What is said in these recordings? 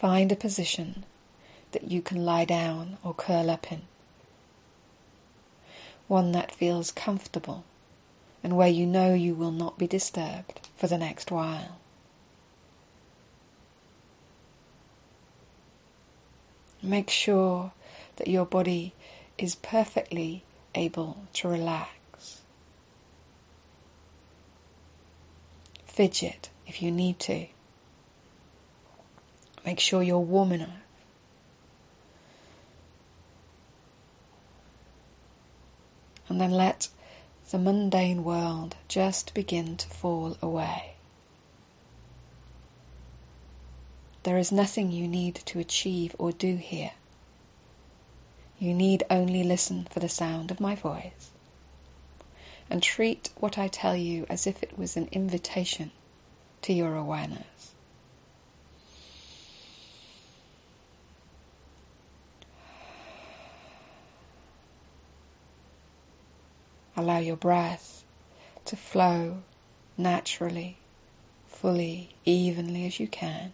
Find a position that you can lie down or curl up in. One that feels comfortable and where you know you will not be disturbed for the next while. Make sure that your body is perfectly able to relax. Fidget if you need to. Make sure you're warm enough. And then let the mundane world just begin to fall away. There is nothing you need to achieve or do here. You need only listen for the sound of my voice and treat what I tell you as if it was an invitation to your awareness. Allow your breath to flow naturally, fully, evenly as you can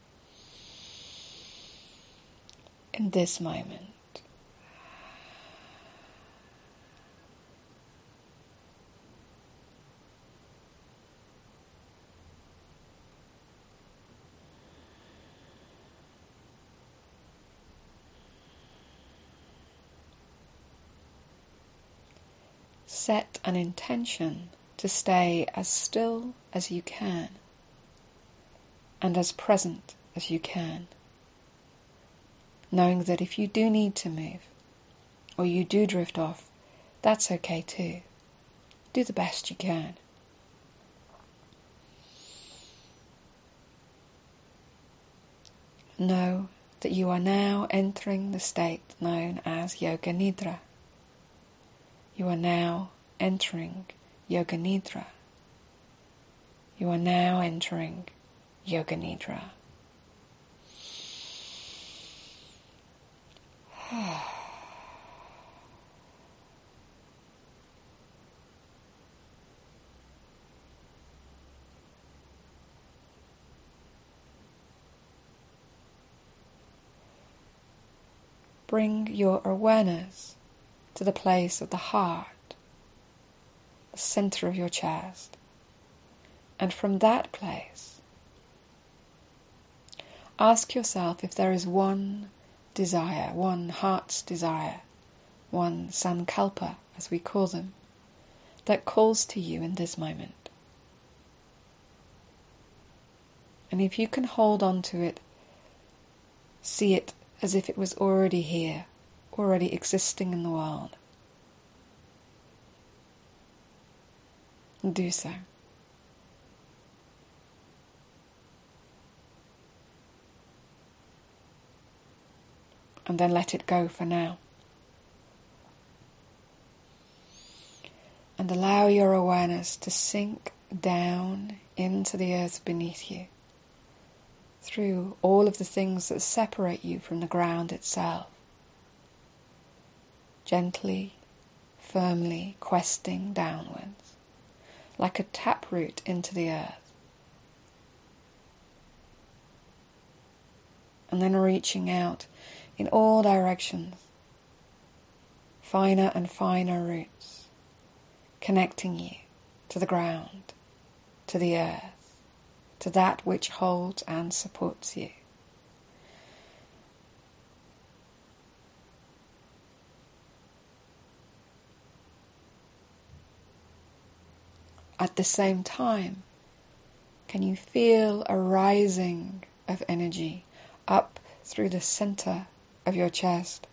in this moment. Set an intention to stay as still as you can and as present as you can, knowing that if you do need to move or you do drift off, that's okay too. Do the best you can. Know that you are now entering the state known as Yoga Nidra. You are now entering Yoga Nidra. You are now entering Yoga Nidra. Bring your awareness to the place of the heart, the center of your chest, and from that place, ask yourself if there is one desire, one heart's desire, one sankalpa, as we call them, that calls to you in this moment. And if you can hold on to it, see it as if it was already here, already existing in the world. Do so. And then let it go for now. And allow your awareness to sink down into the earth beneath you, through all of the things that separate you from the ground itself. Gently, firmly questing downwards, like a taproot into the earth. And then reaching out in all directions, finer and finer roots, connecting you to the ground, to the earth, to that which holds and supports you. At the same time, can you feel a rising of energy up through the center of your chest?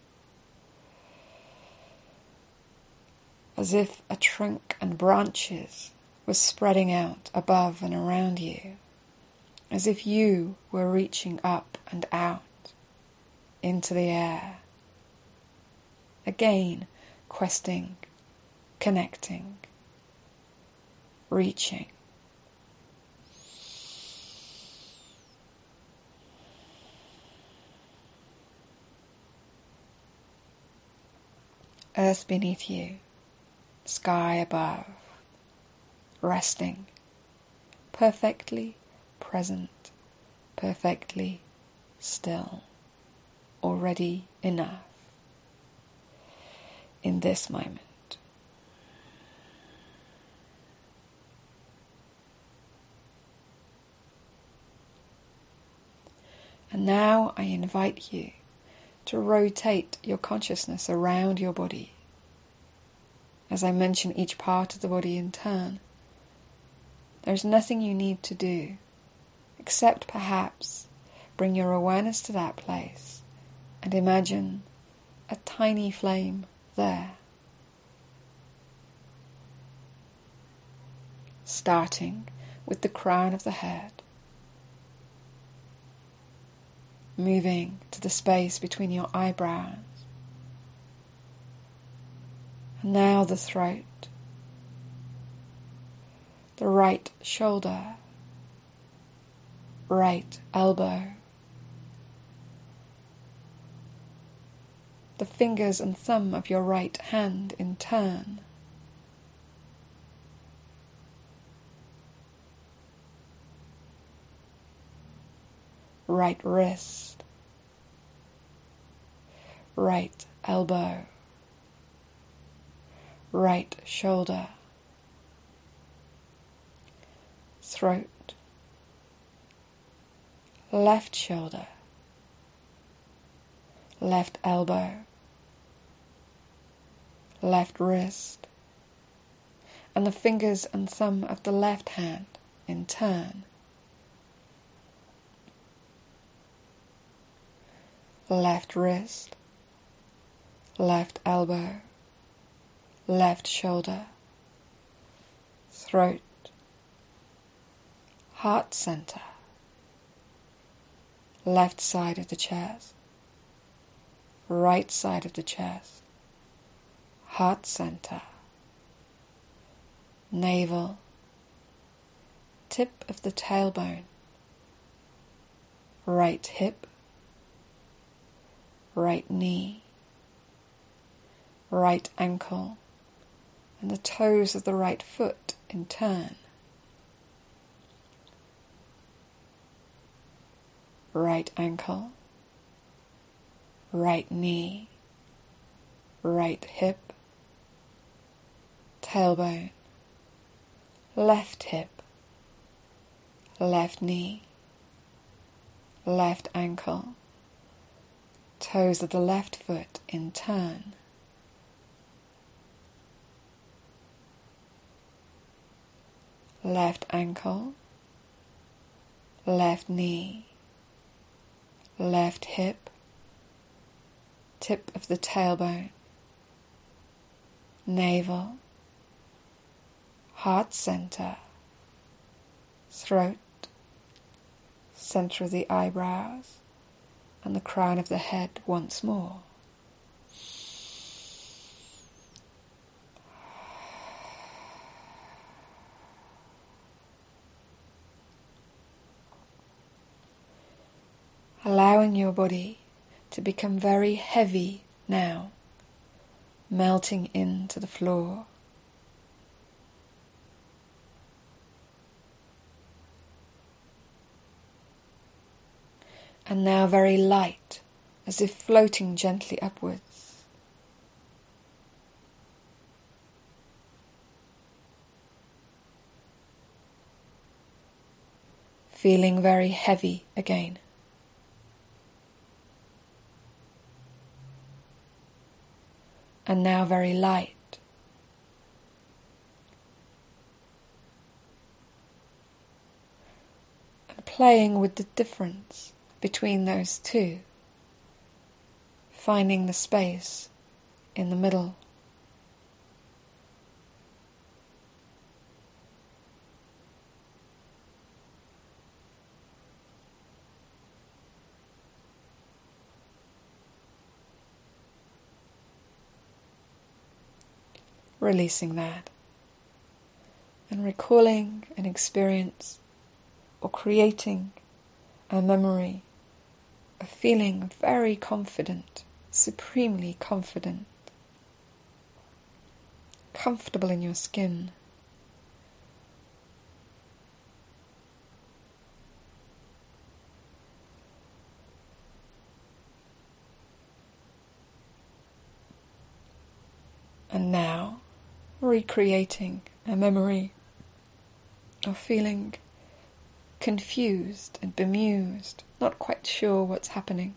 As if a trunk and branches were spreading out above and around you, as if you were reaching up and out into the air. Again, questing, connecting, reaching. Earth beneath you, sky above, resting, perfectly present, perfectly still, already enough in this moment. And now I invite you to rotate your consciousness around your body. As I mention each part of the body in turn, there's nothing you need to do, except perhaps bring your awareness to that place and imagine a tiny flame there. Starting with the crown of the head, moving to the space between your eyebrows, and now the throat, the right shoulder, right elbow, the fingers and thumb of your right hand in turn, right wrist, right elbow, right shoulder, throat, left shoulder, left elbow, left wrist, and the fingers and thumb of the left hand in turn. Left wrist, left elbow, left shoulder, throat, heart center, left side of the chest, right side of the chest, heart center, navel, tip of the tailbone, right hip, right knee, right ankle, and the toes of the right foot in turn. Right ankle, right knee, right hip, tailbone, left hip, left knee, left ankle, toes of the left foot in turn. Left ankle, left knee, left hip, tip of the tailbone, navel, heart center, throat, center of the eyebrows, and the crown of the head once more. Allowing your body to become very heavy now, melting into the floor. And now very light, as if floating gently upwards. Feeling very heavy again. And now very light. And playing with the difference between those two, finding the space in the middle. Releasing that and recalling an experience or creating a memory of feeling very confident, supremely confident, comfortable in your skin. And now, recreating a memory of feeling confused and bemused, not quite sure what's happening.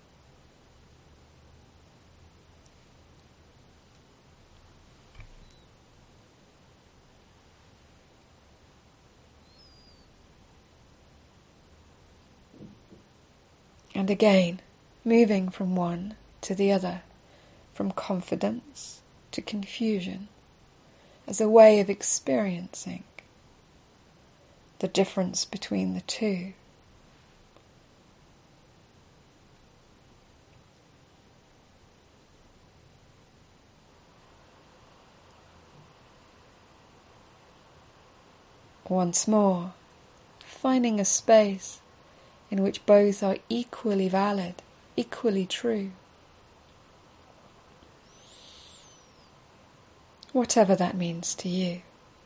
And again, moving from one to the other, from confidence to confusion, as a way of experiencing the difference between the two. Once more, finding a space in which both are equally valid, equally true. Whatever that means to you.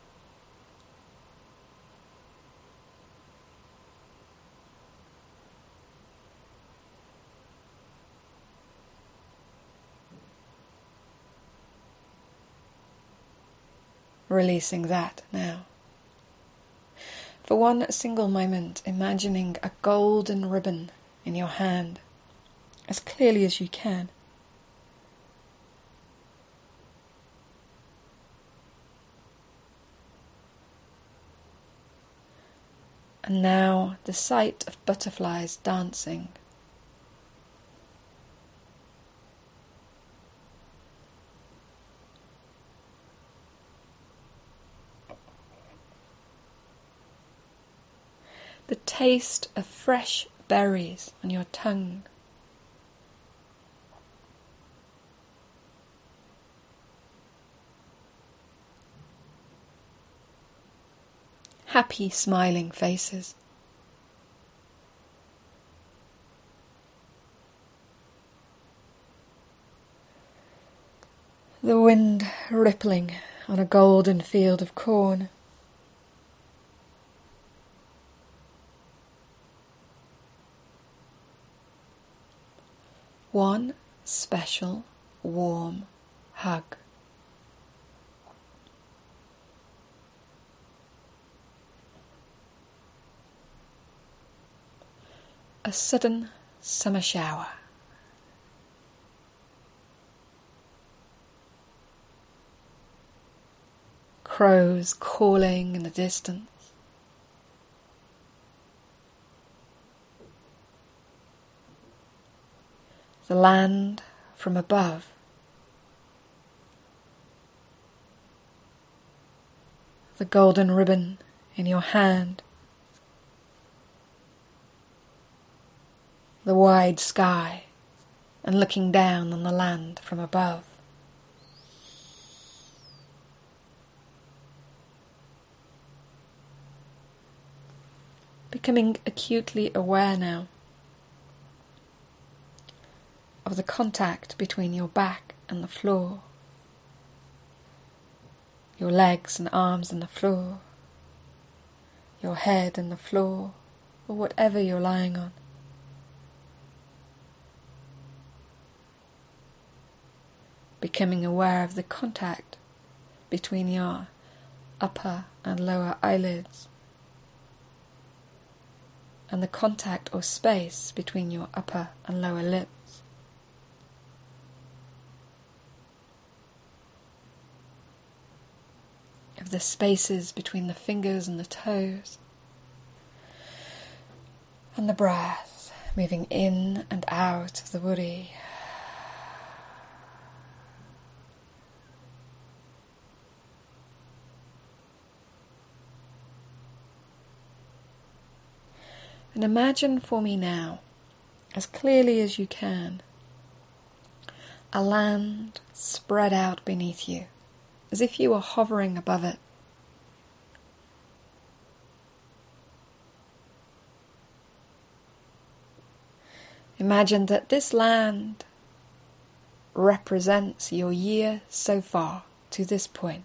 Releasing that now. For one single moment, imagining a golden ribbon in your hand, as clearly as you can. And now the sight of butterflies dancing. The taste of fresh berries on your tongue. Happy, smiling faces. The wind rippling on a golden field of corn. One special, warm hug. A sudden summer shower. Crows calling in the distance. The land from above. The golden ribbon in your hand. The wide sky and looking down on the land from above. Becoming acutely aware now of the contact between your back and the floor, your legs and arms and the floor, your head and the floor, or whatever you're lying on. Becoming aware of the contact between your upper and lower eyelids, and the contact or space between your upper and lower lips. Of the spaces between the fingers and the toes, and the breath moving in and out of the body. And imagine for me now, as clearly as you can, a land spread out beneath you, as if you were hovering above it. Imagine that this land represents your year so far to this point.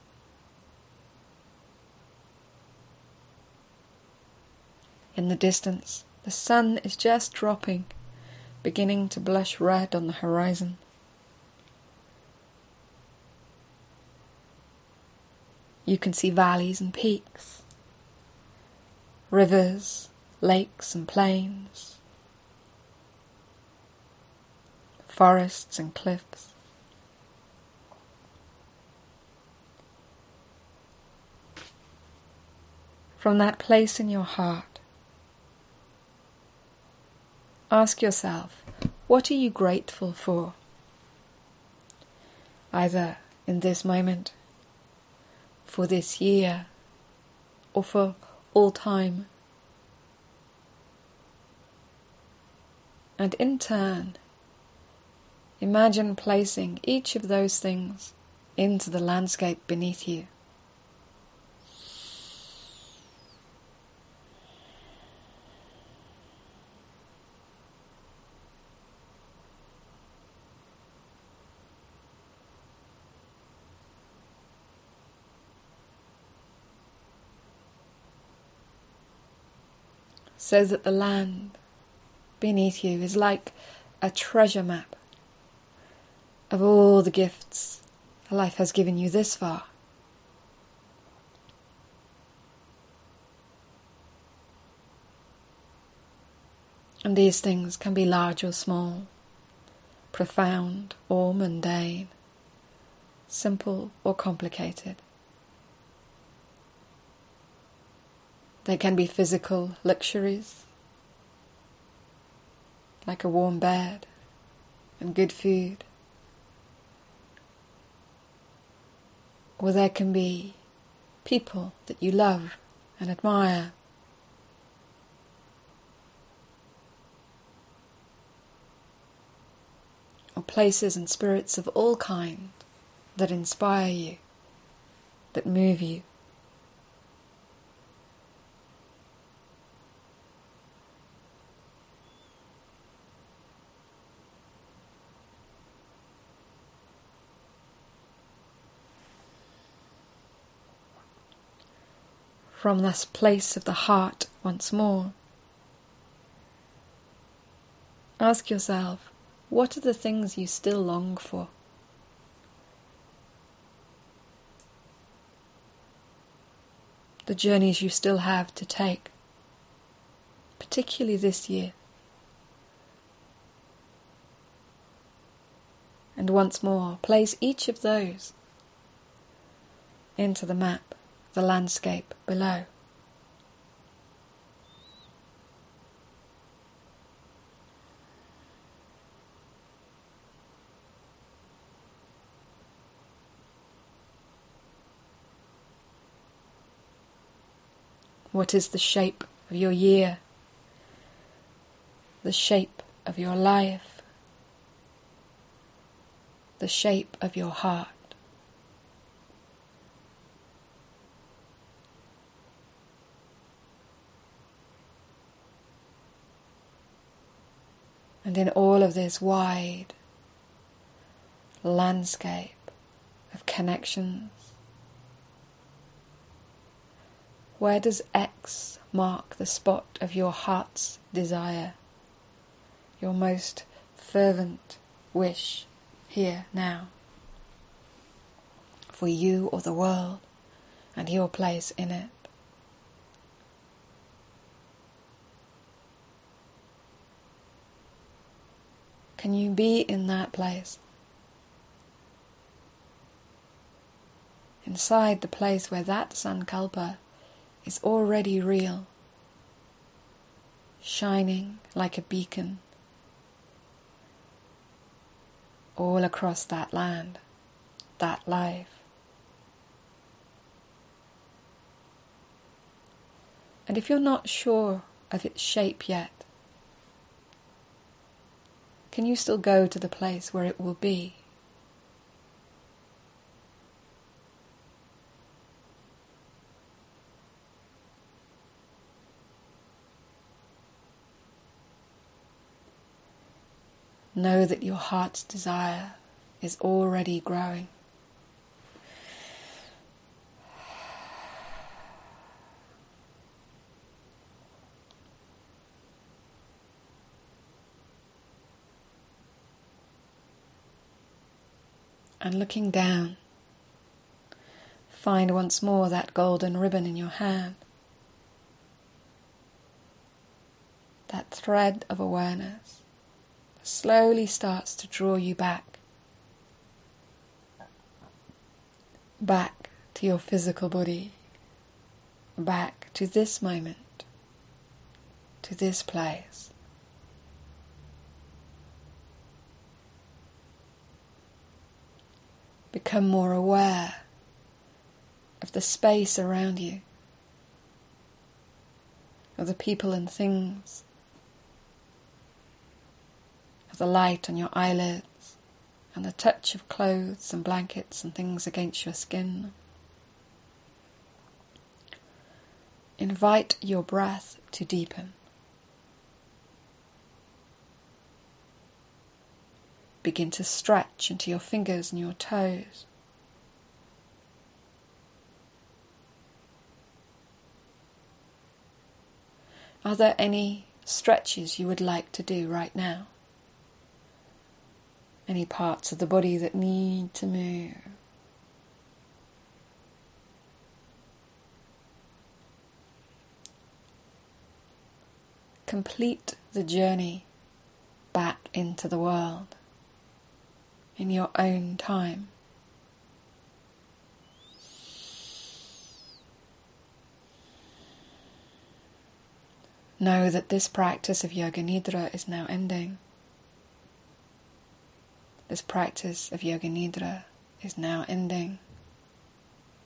In the distance, the sun is just dropping, beginning to blush red on the horizon. You can see valleys and peaks, rivers, lakes and plains, forests and cliffs. From that place in your heart, ask yourself, what are you grateful for? Either in this moment, for this year, or for all time. And in turn, imagine placing each of those things into the landscape beneath you. So that the land beneath you is like a treasure map of all the gifts life has given you this far. And these things can be large or small, profound or mundane, simple or complicated. They can be physical luxuries, like a warm bed and good food. Or there can be people that you love and admire. Or places and spirits of all kinds that inspire you, that move you. From this place of the heart once more, ask yourself, what are the things you still long for? The journeys you still have to take, particularly this year. And once more, place each of those into the map, the landscape below. What is the shape of your year? The shape of your life? The shape of your heart? And in all of this wide landscape of connections, where does X mark the spot of your heart's desire, your most fervent wish here now, for you or the world and your place in it? Can you be in that place? Inside the place where that sankalpa is already real, shining like a beacon all across that land, that life. And if you're not sure of its shape yet, can you still go to the place where it will be? Know that your heart's desire is already growing. And looking down, Find once more that golden ribbon in your hand, that thread of awareness slowly starts to draw you back to your physical body, back to this moment, to this place. Become more aware of the space around you, of the people and things, of the light on your eyelids, and the touch of clothes and blankets and things against your skin. Invite your breath to deepen. Begin to stretch into your fingers and your toes. Are there any stretches you would like to do right now? Any parts of the body that need to move? Complete the journey back into the world in your own time. Know that this practice of Yoga Nidra is now ending. This practice of Yoga Nidra is now ending.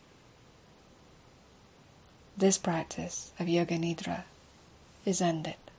This practice of Yoga Nidra is ended.